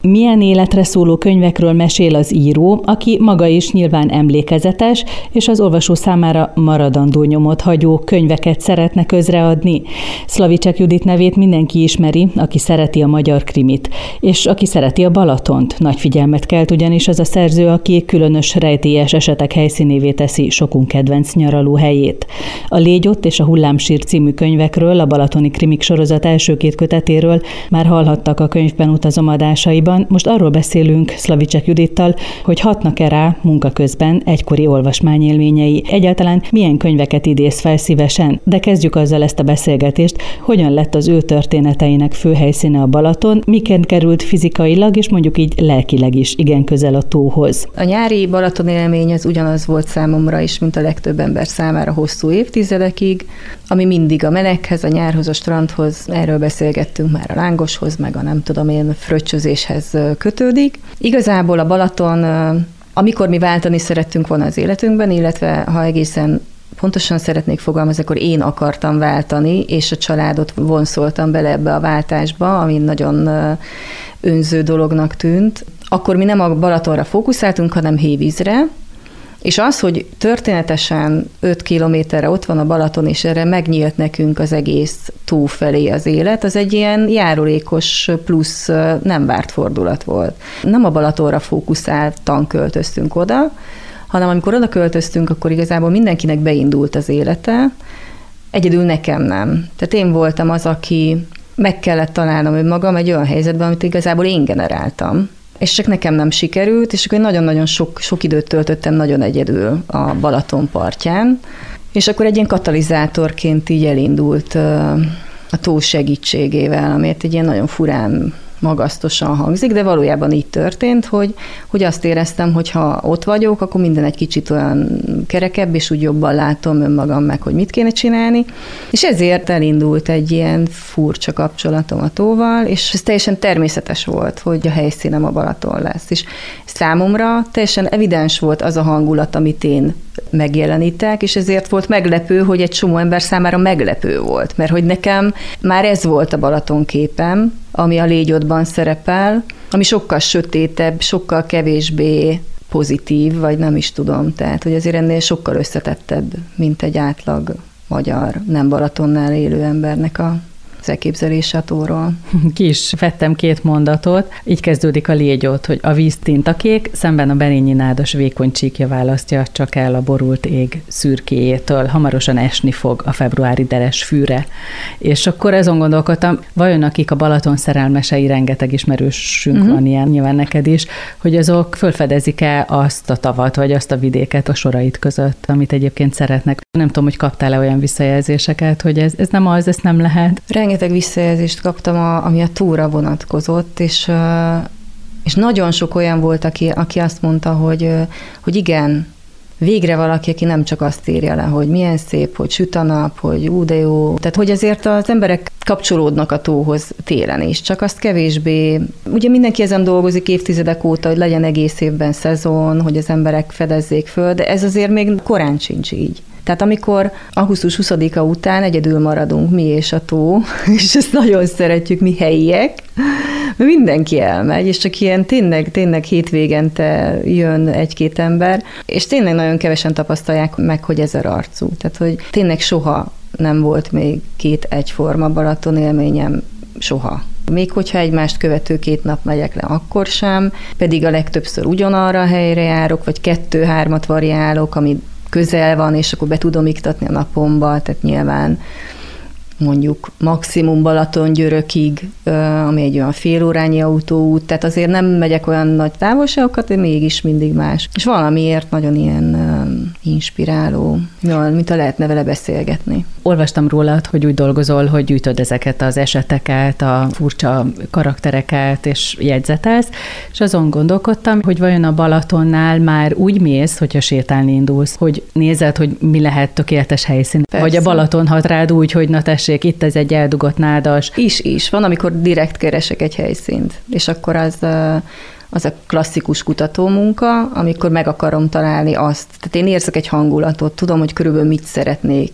Milyen életre szóló könyvekről mesél az író, aki maga is nyilván emlékezetes, és az olvasó számára maradandó nyomot hagyó könyveket szeretne közreadni. Szlavicek Judit nevét mindenki ismeri, aki szereti a magyar krimit, és aki szereti a Balatont. Nagy figyelmet kelt ugyanis az a szerző, aki különös rejtélyes esetek helyszínévé teszi sokunk kedvenc nyaraló helyét. A Légy ott és a Hullámsír című könyvekről, a balatoni krimik sorozat első 2 kötetéről már hallhattak a Könyvben utazom adásaiban. Most arról beszélünk Szlavicek Judittal, hogy hatnak-e rá munka közben egykori olvasmányélményei. Egyáltalán milyen könyveket idéz fel szívesen? De kezdjük azzal ezt a beszélgetést, hogyan lett az ő történeteinek főhelyszíne a Balaton, miként került fizikailag és mondjuk így lelkileg is igen közel a tóhoz. A nyári Balaton élmény az ugyanaz volt számomra is, mint a legtöbb ember számára hosszú évtizedekig, ami mindig a meleghez, a nyárhoz, a strandhoz, erről beszélgettünk már, a lángoshoz, meg a nem tudom én fröccsözéshez kötődik. Igazából a Balaton, amikor mi váltani szerettünk volna az életünkben, illetve ha egészen pontosan szeretnék fogalmazni, akkor én akartam váltani, és a családot vonszoltam bele ebbe a váltásba, ami nagyon önző dolognak tűnt. Akkor mi nem a Balatonra fókuszáltunk, hanem Hévízre, és az, hogy történetesen 5 kilométerre ott van a Balaton, és erre megnyílt nekünk az egész tó felé az élet, az egy ilyen járulékos plusz nem várt fordulat volt. Nem a Balatonra fókuszáltan költöztünk oda, hanem amikor oda költöztünk, akkor igazából mindenkinek beindult az élete, egyedül nekem nem. Tehát én voltam az, aki meg kellett találnom önmagam egy olyan helyzetben, amit igazából én generáltam. És csak nekem nem sikerült, és akkor nagyon-nagyon sok időt töltöttem nagyon egyedül a Balaton partján, és akkor egy ilyen katalizátorként így elindult a tó segítségével, amit egy ilyen nagyon furán, magasztosan hangzik, de valójában így történt, hogy azt éreztem, hogy ha ott vagyok, akkor minden egy kicsit olyan kerekebb, és úgy jobban látom önmagam meg, hogy mit kéne csinálni, és ezért elindult egy ilyen furcsa kapcsolatom a tóval, és ez teljesen természetes volt, hogy a helyszínem a Balaton lesz. És számomra teljesen evidens volt az a hangulat, amit én megjelenítek, és ezért volt meglepő, hogy egy csomó ember számára meglepő volt, mert hogy nekem már ez volt a Balaton képem, ami a Légy ottban szerepel, ami sokkal sötétebb, sokkal kevésbé pozitív, vagy nem is tudom, tehát hogy azért ennél sokkal összetettebb, mint egy átlag magyar, nem Balatonnál élő embernek az elképzelése a tóról. Ki is vettem 2 mondatot. Így kezdődik a Légy ott, hogy a víz tintakék, szemben a Berényi nádas vékony csíkja választja csak el a borult ég szürkéjétől. Hamarosan esni fog a februári deres fűre. És akkor azon gondolkodtam, vajon akik a Balaton szerelmesei, rengeteg ismerősünk van ilyen, nyilván neked is, hogy azok fölfedezik-e azt a tavat, vagy azt a vidéket a sorait között, amit egyébként szeretnek. Nem tudom, hogy kaptál-e olyan visszajelzéseket, hogy ez nem az, ez nem lehet. Rengeteg visszajelzést kaptam, ami a tóra vonatkozott, és nagyon sok olyan volt, aki azt mondta, hogy igen, végre valaki, aki nem csak azt írja le, hogy milyen szép, hogy süt a nap, hogy de jó. Tehát, hogy azért az emberek kapcsolódnak a tóhoz télen is, csak azt kevésbé, ugye mindenki ezen dolgozik évtizedek óta, hogy legyen egész évben szezon, hogy az emberek fedezzék föl, de ez azért még korán sincs így. Tehát amikor augusztus 20-a után egyedül maradunk mi és a tó, és ezt nagyon szeretjük mi helyiek, mert mindenki elmegy, és csak ilyen tényleg hétvégente jön 1-2 ember, és tényleg nagyon kevesen tapasztalják meg, hogy 1000 arcú. Tehát, hogy tényleg soha nem volt még 2 egyforma Balaton élményem, soha. Még hogyha egymást követő 2 nap megyek le, akkor sem, pedig a legtöbbször ugyanarra a helyre járok, vagy 2-3-at variálok, ami közel van, és akkor be tudom iktatni a napomba, tehát nyilván mondjuk maximum Balaton-Györökig, ami egy olyan fél órányi autóút, tehát azért nem megyek olyan nagy távolságokat, de mégis mindig más. És valamiért nagyon ilyen inspiráló, mint ha lehetne vele beszélgetni. Olvastam rólad, hogy úgy dolgozol, hogy gyűjtöd ezeket az eseteket, a furcsa karaktereket, és jegyzetelsz, és azon gondolkodtam, hogy vajon a Balatonnál már úgy mész, hogyha sétálni indulsz, hogy nézed, hogy mi lehet tökéletes helyszín. Persze. Vagy a Balaton hat rád úgy, hogy na tessék, itt ez egy eldugott nádas. Is. Van, amikor direkt keresek egy helyszínt, és akkor az a klasszikus kutatómunka, amikor meg akarom találni azt. Tehát én érzek egy hangulatot, tudom, hogy körülbelül mit szeretnék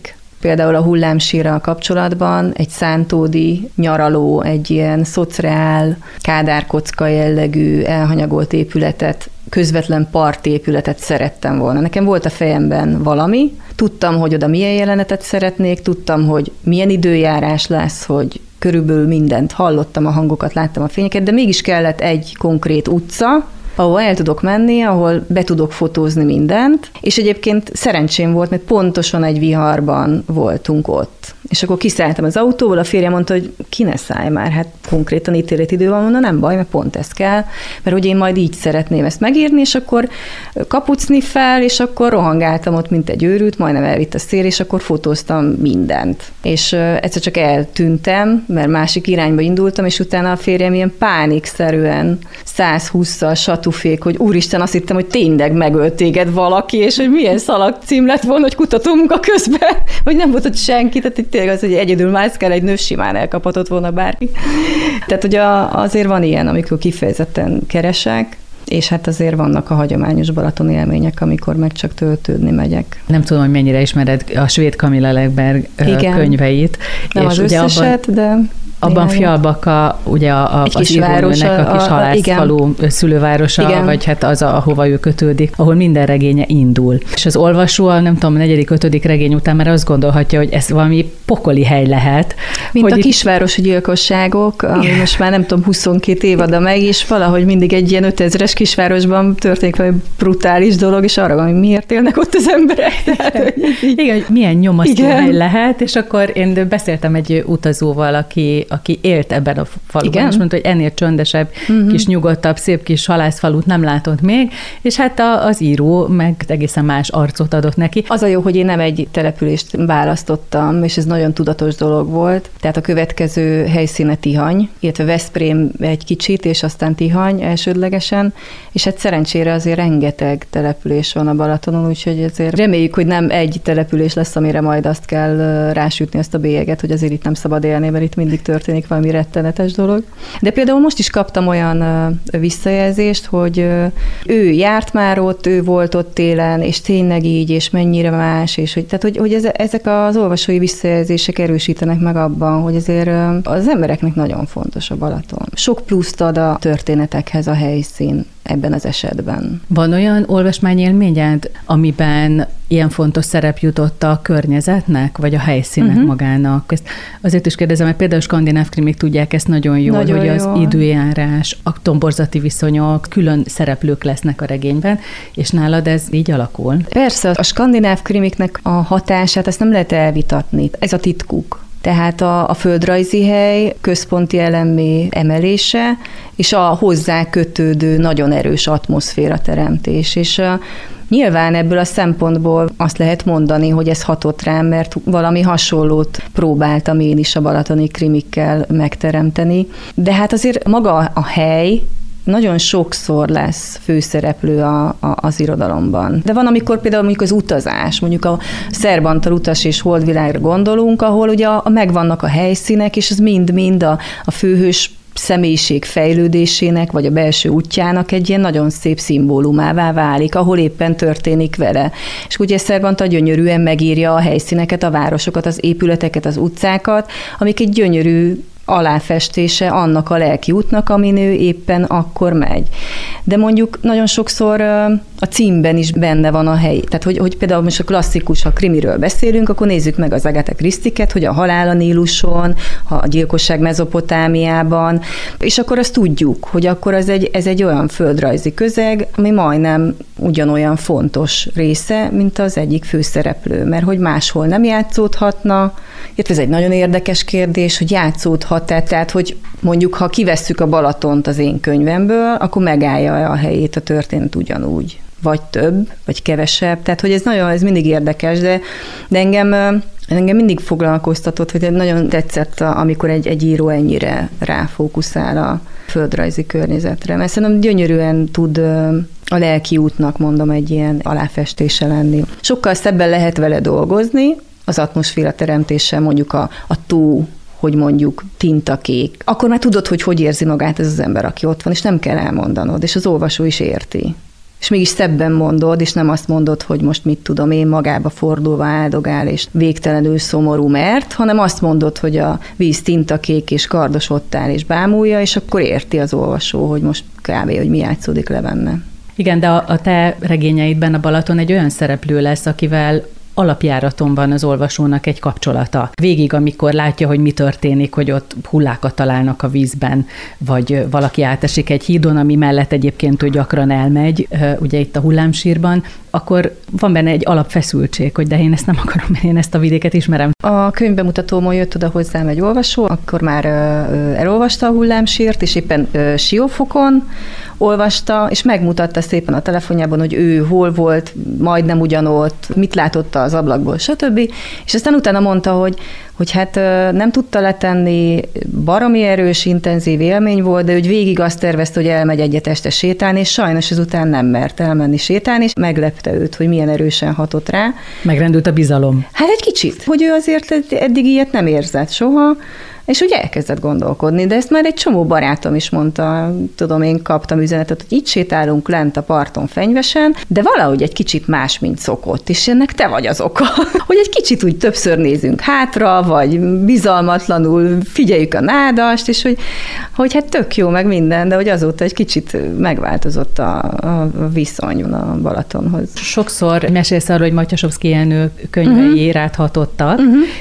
Például a hullámsírral kapcsolatban egy szántódi nyaraló, egy ilyen szociál, kádárkocka jellegű elhanyagolt épületet, közvetlen partépületet szerettem volna. Nekem volt a fejemben valami, tudtam, hogy oda milyen jelenetet szeretnék, tudtam, hogy milyen időjárás lesz, hogy körülbelül mindent hallottam, a hangokat, láttam a fényeket, de mégis kellett egy konkrét utca, ahol el tudok menni, ahol be tudok fotózni mindent, és egyébként szerencsém volt, mert pontosan egy viharban voltunk ott. És akkor kiszálltam az autóból, a férjem mondta, hogy ki ne szállj már, hát konkrétan ítéletidő van, mondom, nem baj, mert pont ez kell, mert hogy én majd így szeretném ezt megírni, és akkor kapucni fel, és akkor rohangáltam ott, mint egy őrült, majdnem elvitt a szél, és akkor fotóztam mindent. És egyszer csak eltűntem, mert másik irányba indultam, és utána a férjem ilyen pánikszerűen 120-szal satufék, hogy úristen, azt hittem, hogy tényleg megölt téged valaki, és hogy milyen szalagcím lett volna, hogy kutatómunka közben, hogy nem volt ott senki, tehát tényleg az, hogy egyedül mászkál egy nő, simán elkaphatott volna bárki. Tehát ugye azért van ilyen, amikor kifejezetten keresek, és hát azért vannak a hagyományos Balaton élmények, amikor meg csak töltődni megyek. Nem tudom, hogy mennyire ismered a svéd Camilla Läckberg könyveit. Nem és az összeset, de... Abban Fjällbacka, ugye az írónőnek a kis halászfalú szülővárosa, igen. Vagy hát az, ahova ő kötődik, ahol minden regénye indul. És az olvasó, nem tudom, 4.-5. regény után már azt gondolhatja, hogy ez valami pokoli hely lehet. Mint a kisvárosi gyilkosságok, ami most már nem tudom, 22 évada meg, és valahogy mindig egy ilyen 5000-es kisvárosban történik valami brutális dolog, és arra van, hogy miért élnek ott az emberek. Tehát, igen, hogy milyen nyomasztó hely lehet, és akkor én beszéltem egy utazóval, aki élt ebben a faluban, igen? És mondta, hogy ennél csöndesebb, kis nyugodtabb, szép kis halászfalut nem látott még, és hát az író meg egészen más arcot adott neki. Az a jó, hogy én nem egy települést választottam, és ez nagyon tudatos dolog volt. Tehát a következő helyszíne Tihany, illetve Veszprém egy kicsit, és aztán Tihany elsődlegesen, és hát szerencsére azért rengeteg település van a Balatonon, úgyhogy ezért reméljük, hogy nem egy település lesz, amire majd azt kell rásütni azt a bélyeget, hogy azért itt nem szabad élni, mert itt mindig történik valami rettenetes dolog. De például most is kaptam olyan visszajelzést, hogy ő járt már ott, ő volt ott télen, és tényleg így, és mennyire más, és hogy ezek az olvasói visszajelzések erősítenek meg abban, hogy azért az embereknek nagyon fontos a Balaton. Sok pluszt ad a történetekhez a helyszín ebben az esetben. Van olyan olvasmányélményed, amiben ilyen fontos szerep jutott a környezetnek, vagy a helyszínnek magának? Ezt azért is kérdezem, mert például a skandináv krimik tudják ezt nagyon jól, nagyon hogy az időjárás, a tomborzati viszonyok, külön szereplők lesznek a regényben, és nálad ez így alakul? Persze, a skandináv krimiknek a hatását ezt nem lehet elvitatni. Ez a titkuk. Tehát a földrajzi hely központi elemmé emelése, és a hozzá kötődő nagyon erős atmoszféra teremtés. És nyilván ebből a szempontból azt lehet mondani, hogy ez hatott rám, mert valami hasonlót próbáltam én is a balatoni krimikkel megteremteni. De hát azért maga a hely nagyon sokszor lesz főszereplő az irodalomban. De van, amikor például mondjuk az utazás, mondjuk a Szerbantal utas és holdvilágra gondolunk, ahol ugye megvannak a helyszínek, és ez mind-mind a főhős személyiség fejlődésének, vagy a belső útjának egy ilyen nagyon szép szimbólumává válik, ahol éppen történik vele. És ugye Szerbanta gyönyörűen megírja a helyszíneket, a városokat, az épületeket, az utcákat, amik egy gyönyörű aláfestése annak a lelki útnak, amin ő éppen akkor megy. De mondjuk nagyon sokszor a címben is benne van a hely. Tehát, hogy például most a klasszikus, ha krimiről beszélünk, akkor nézzük meg az Agatha Christie-ket, hogy a halál a Níluson, a gyilkosság Mezopotámiában, és akkor azt tudjuk, hogy akkor ez egy olyan földrajzi közeg, ami majdnem ugyanolyan fontos része, mint az egyik főszereplő, mert hogy máshol nem játszódhatna. Ez egy nagyon érdekes kérdés, hogy játszódhat, tehát hogy mondjuk, ha kivesszük a Balatont az én könyvemből, akkor megállja a helyét a történet ugyanúgy, vagy több, vagy kevesebb, tehát hogy ez mindig érdekes, de engem mindig foglalkoztatott, hogy nagyon tetszett, amikor egy író ennyire ráfókuszál a földrajzi környezetre, mert szerintem gyönyörűen tud a lelki útnak, mondom, egy ilyen aláfestése lenni. Sokkal szebben lehet vele dolgozni, az atmoszféra teremtése, mondjuk a tó, hogy mondjuk tintakék, akkor már tudod, hogy érzi magát ez az ember, aki ott van, és nem kell elmondanod, és az olvasó is érti. és mégis szebben mondod, és nem azt mondod, hogy most mit tudom én, magába fordulva áldogál, és végtelenül szomorú, hanem azt mondod, hogy a víz tintakék, és kardos ott áll, és bámulja, és akkor érti az olvasó, hogy most kb. Hogy mi játszódik le benne. Igen, de a te regényeidben a Balaton egy olyan szereplő lesz, akivel alapjáraton van az olvasónak egy kapcsolata. Végig, amikor látja, hogy mi történik, hogy ott hullákat találnak a vízben, vagy valaki átesik egy hídon, ami mellett egyébként ő gyakran elmegy, ugye itt a hullámsírban, akkor van benne egy alapfeszültség, hogy de én ezt nem akarom, mert én ezt a vidéket ismerem. A könyvbemutatómon jött oda hozzám egy olvasó, akkor már elolvasta a hullámsírt, és éppen Siófokon olvasta, és megmutatta szépen a telefonjában, hogy ő hol volt, majdnem ugyanott, mit látott az ablakból, stb. És aztán utána mondta, hogy hát nem tudta letenni, baromi erős, intenzív élmény volt, de hogy végig azt tervezte, hogy elmegy egyet este sétálni, és sajnos ezután nem mert elmenni sétálni, és meglepte őt, hogy milyen erősen hatott rá. Megrendült a bizalom. Hát egy kicsit, hogy ő azért eddig ilyet nem érzett soha, és úgy elkezdett gondolkodni, de ezt már egy csomó barátom is mondta, tudom, én kaptam üzenetet, hogy itt sétálunk lent a parton Fenyvesen, de valahogy egy kicsit más, mint szokott, és ennek te vagy az oka, hogy egy kicsit úgy többször nézünk hátra, vagy bizalmatlanul figyeljük a nádast, és hogy hát tök jó, meg minden, de hogy azóta egy kicsit megváltozott a viszony a Balatonhoz. Sokszor mesélsz arról, hogy Matyasovszky Jenő könyvei ráthatottak,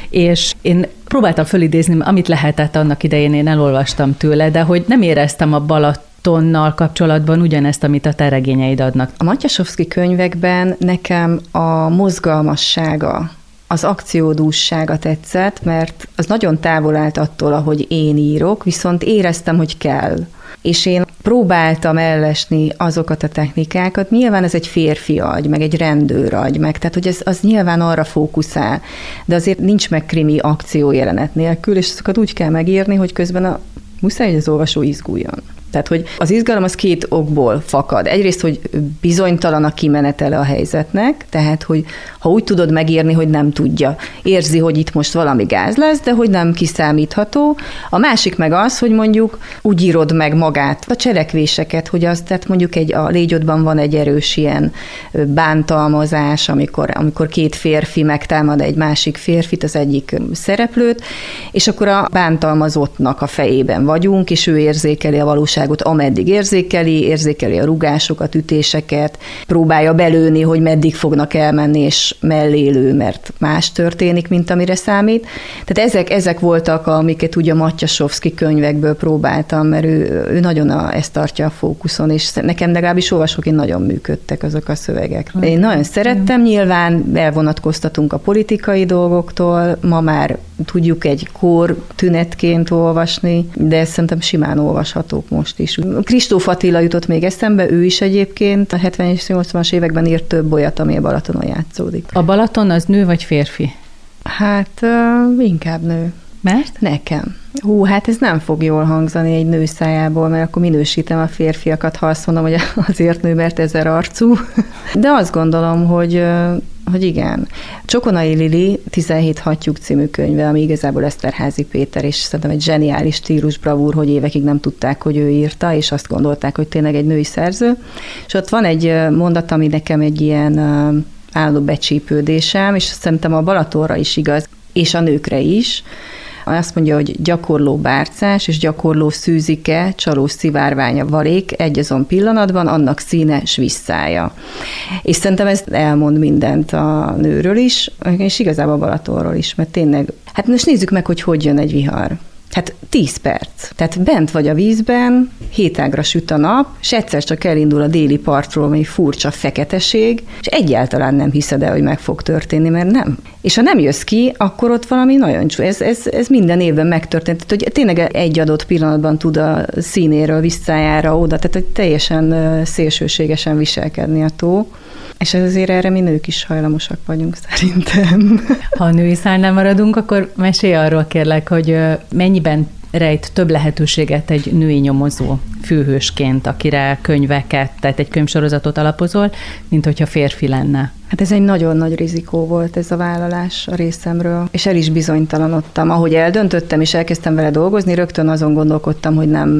és én próbáltam fölidézni, amit lehetett annak idején, én elolvastam tőle, de hogy nem éreztem a Balatonnal kapcsolatban ugyanezt, amit a te regényeid adnak. A Matyasovszky könyvekben nekem a mozgalmassága, az akciódússága tetszett, mert az nagyon távol állt attól, ahogy én írok, viszont éreztem, hogy kell. És én próbáltam ellesni azokat a technikákat, nyilván ez egy férfi agy, meg egy rendőr agy, meg, tehát hogy az nyilván arra fókuszál, de azért nincs meg krimi akciójelenet nélkül, és azokat úgy kell megírni, hogy közben muszáj, hogy az olvasó izguljon. Tehát, hogy az izgalom az két okból fakad. Egyrészt, hogy bizonytalan a kimenetele a helyzetnek, tehát, hogy ha úgy tudod megírni, hogy nem tudja, érzi, hogy itt most valami gáz lesz, de hogy nem kiszámítható. A másik meg az, hogy mondjuk úgy írod meg magát, a cselekvéseket, hogy az, tehát mondjuk a Légyodban van egy erős ilyen bántalmazás, amikor két férfi megtámad egy másik férfit, az egyik szereplőt, és akkor a bántalmazottnak a fejében vagyunk, és ő érzékeli a valóságot, ameddig érzékeli a rugásokat, ütéseket, próbálja belőni, hogy meddig fognak elmenni, és mellé lő, mert más történik, mint amire számít. Tehát ezek voltak, amiket ugye a Matyasovszky könyvekből próbáltam, mert ő nagyon ezt tartja a fókuszon, és nekem legalábbis olvasóként nagyon működtek azok a szövegek. Én nagyon szerettem, nyilván elvonatkoztatunk a politikai dolgoktól, ma már tudjuk egy kór tünetként olvasni, de szerintem simán olvashatók most is. Kristóf Attila jutott még eszembe, ő is egyébként a 70-es, 80-as években írt több olyat, ami a Balatonon játszódik. A Balaton az nő vagy férfi? Hát inkább nő. Mert? Nekem. Hát ez nem fog jól hangzani egy nő szájából, mert akkor minősítem a férfiakat, ha azt mondom, hogy azért nő, mert ezer arcú. De azt gondolom, hogy igen. Csokonai Lili 17 hattyúk című könyve, ami igazából Eszterházy Péter, és szerintem egy zseniális stílus bravúr, hogy évekig nem tudták, hogy ő írta, és azt gondolták, hogy tényleg egy női szerző. És ott van egy mondat, ami nekem egy ilyen állandó becsípődésem, és szerintem a Balatonra is igaz, és a nőkre is. Azt mondja, hogy gyakorló bárcás és gyakorló szűzike, csaló szivárványa varék egy azon pillanatban, annak színe s visszája. És szerintem ez elmond mindent a nőről is, és igazából a Balatonról is, mert tényleg, hát most nézzük meg, hogy jön egy vihar. Hát 10 perc. Tehát bent vagy a vízben, 7 ágra süt a nap, és egyszer csak elindul a déli partról, ami furcsa feketeség, és egyáltalán nem hiszed el, hogy meg fog történni, mert nem. És ha nem jössz ki, akkor ott valami nagyon csúnya. Ez minden évben megtörtént. Tehát, hogy tényleg egy adott pillanatban tud a színéről, visszájára oda, tehát hogy teljesen szélsőségesen viselkedni a tó. És azért erre mi nők is hajlamosak vagyunk, szerintem. Ha a női szálnál maradunk, akkor mesélj arról kérlek, hogy mennyiben rejt több lehetőséget egy női nyomozó főhősként, akire könyveket, tehát egy könyvsorozatot alapozol, mint hogyha férfi lenne. Hát ez egy nagyon nagy rizikó volt ez a vállalás a részemről, és el is bizonytalanodtam. Ahogy eldöntöttem, és elkezdtem vele dolgozni, rögtön azon gondolkodtam, hogy nem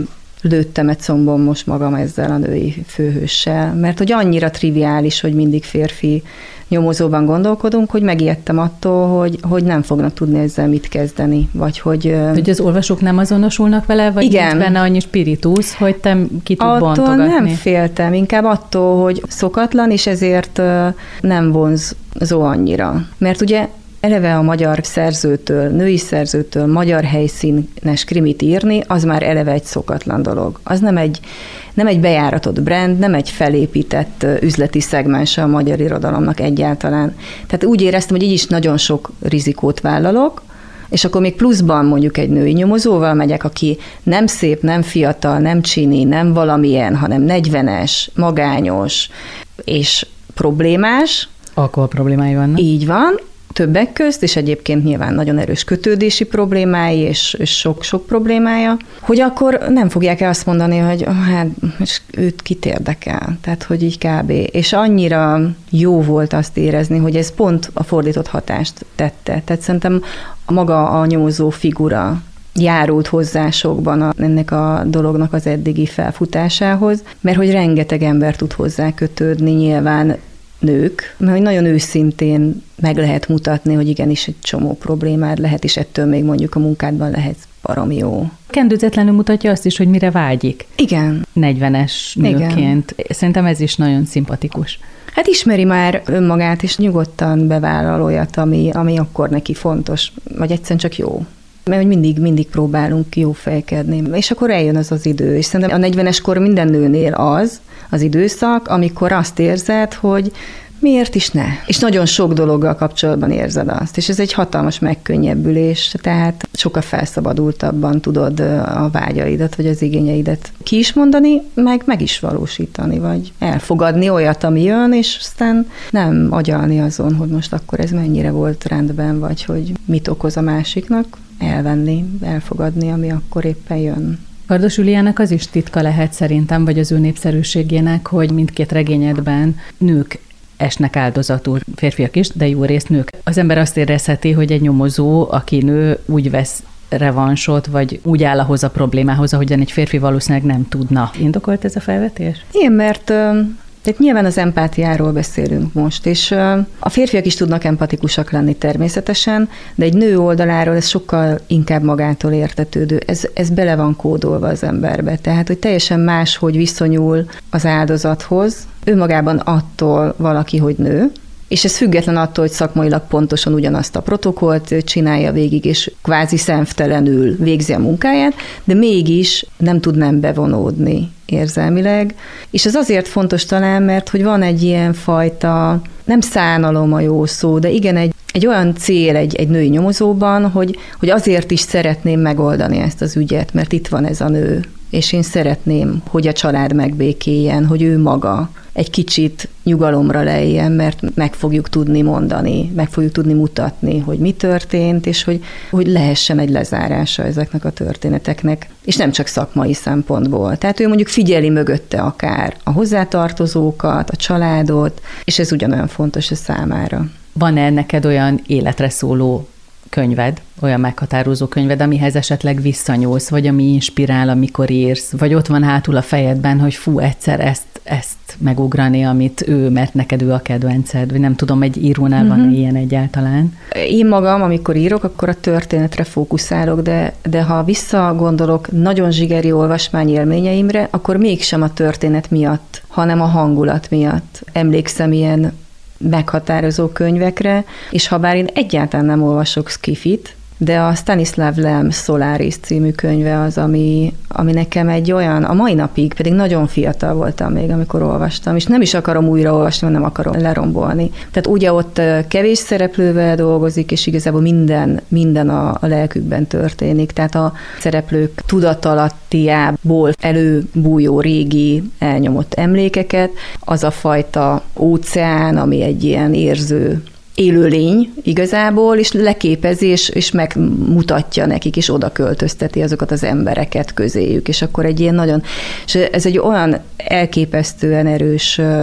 lőttem egy combon most magam ezzel a női főhőssel, mert hogy annyira triviális, hogy mindig férfi nyomozóban gondolkodunk, hogy megijedtem attól, hogy nem fognak tudni ezzel mit kezdeni, vagy hogy... Hogy az olvasók nem azonosulnak vele, vagy igen. Nincs benne annyi spiritus, hogy te ki tud bontogatni? Attól nem féltem, inkább attól, hogy szokatlan, és ezért nem vonzó annyira. Mert ugye eleve a magyar szerzőtől, női szerzőtől magyar helyszínes krimit írni, az már eleve egy szokatlan dolog. Az nem egy bejáratott brand, nem egy felépített üzleti szegmense a magyar irodalomnak egyáltalán. Tehát úgy éreztem, hogy így is nagyon sok rizikót vállalok, és akkor még pluszban mondjuk egy női nyomozóval megyek, aki nem szép, nem fiatal, nem csini, nem valamilyen, hanem 40-es, magányos és problémás. Alkohol problémái vannak. Így van. Többek közt, és egyébként nyilván nagyon erős kötődési problémái, és sok-sok problémája, hogy akkor nem fogják azt mondani, hogy hát őt kit érdekel, tehát hogy így kb. És annyira jó volt azt érezni, hogy ez pont a fordított hatást tette. Tehát szerintem maga a nyomozó figura járult hozzá sokban ennek a dolognak az eddigi felfutásához, mert hogy rengeteg ember tud hozzá kötődni, nyilván nők, mert hogy nagyon őszintén meg lehet mutatni, hogy igenis egy csomó problémád lehet, és ettől még mondjuk a munkádban lehet baromi jó. Kendőzetlenül mutatja azt is, hogy mire vágyik. Igen. 40-es nőként. Igen. Szerintem ez is nagyon szimpatikus. Hát ismeri már önmagát, és nyugodtan bevállal olyat, ami akkor neki fontos, vagy egyszerűen csak jó. Mert mindig próbálunk jó fejkedni. És akkor eljön az idő. És szerintem a 40-es kor minden nőnél az időszak, amikor azt érzed, hogy miért is ne? És nagyon sok dologgal kapcsolatban érzed azt. És ez egy hatalmas megkönnyebbülés, tehát sokkal felszabadultabban tudod a vágyaidat, vagy az igényeidet ki is mondani, meg is valósítani, vagy elfogadni olyat, ami jön, és aztán nem agyalni azon, hogy most akkor ez mennyire volt rendben, vagy hogy mit okoz a másiknak, elvenni, elfogadni, ami akkor éppen jön. Kardos Juliának az is titka lehet szerintem, vagy az ő népszerűségének, hogy mindkét regényedben nők esnek áldozatul, férfiak is, de jó részt nők. Az ember azt érezheti, hogy egy nyomozó, aki nő, úgy vesz revansot, vagy úgy áll ahhoz a problémához, ahogyan egy férfi valószínűleg nem tudna. Indokolt ez a felvetés? Igen, mert tehát nyilván az empátiáról beszélünk most, és a férfiak is tudnak empatikusak lenni természetesen, de egy nő oldaláról ez sokkal inkább magától értetődő. Ez bele van kódolva az emberbe, tehát hogy teljesen máshogy viszonyul az áldozathoz, önmagában attól valaki, hogy nő, és ez független attól, hogy szakmailag pontosan ugyanazt a protokollt csinálja végig, és kvázi szemtelenül végzi a munkáját, de mégis nem tud nem bevonódni érzelmileg. És ez azért fontos talán, mert hogy van egy ilyen fajta, nem szánalom a jó szó, de igen, egy olyan cél egy női nyomozóban, hogy azért is szeretném megoldani ezt az ügyet, mert itt van ez a nő, és én szeretném, hogy a család megbékéljen, hogy ő maga egy kicsit nyugalomra lejjen, mert meg fogjuk tudni mondani, meg fogjuk tudni mutatni, hogy mi történt, és hogy lehessen egy lezárása ezeknek a történeteknek, és nem csak szakmai szempontból. Tehát ő mondjuk figyeli mögötte akár a hozzátartozókat, a családot, és ez ugyanolyan fontos a számára. Van-e neked olyan életre szóló könyved, olyan meghatározó könyved, amihez esetleg visszanyúlsz, vagy ami inspirál, amikor írsz, vagy ott van hátul a fejedben, hogy fú, egyszer ezt megugrani, amit ő, mert neked ő a kedvenced, vagy nem tudom, egy írónál van ilyen egyáltalán? Én magam, amikor írok, akkor a történetre fókuszálok, de ha visszagondolok nagyon zsigeri olvasmányélményeimre, akkor mégsem a történet miatt, hanem a hangulat miatt. Emlékszem ilyen meghatározó könyvekre, és ha bár én egyáltalán nem olvasok skifit, de a Stanislav Lem Solaris című könyve az, ami nekem egy olyan, a mai napig, pedig nagyon fiatal voltam még, amikor olvastam, és nem is akarom újraolvasni, mert nem akarom lerombolni. Tehát ugye ott kevés szereplővel dolgozik, és igazából minden a lelkükben történik. Tehát a szereplők tudatalattiából előbújó régi elnyomott emlékeket, az a fajta óceán, ami egy ilyen érző élőlény igazából, és leképezi, és megmutatja nekik, és oda költözteti azokat az embereket közéjük, és akkor egy ilyen nagyon, és ez egy olyan elképesztően erős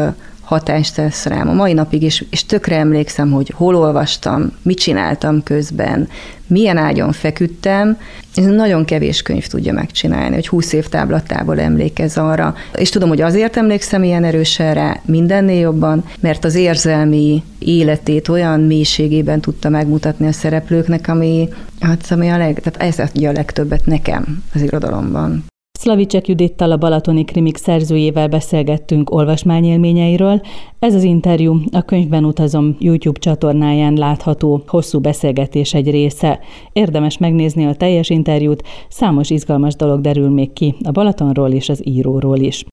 hatást tesz rám a mai napig, és tökre emlékszem, hogy hol olvastam, mit csináltam közben, milyen ágyon feküdtem. Ez nagyon kevés könyv tudja megcsinálni, hogy 20 év táblatából emlékez arra. És tudom, hogy azért emlékszem ilyen erősen rá, mindennél jobban, mert az érzelmi életét olyan mélységében tudta megmutatni a szereplőknek, ami tehát ez adja a legtöbbet nekem az irodalomban. Szlavicsek Judittal, a Balatoni Krimik szerzőjével beszélgettünk olvasmányélményeiről. Ez az interjú a Könyvben utazom YouTube csatornáján látható hosszú beszélgetés egy része. Érdemes megnézni a teljes interjút, számos izgalmas dolog derül még ki a Balatonról és az íróról is.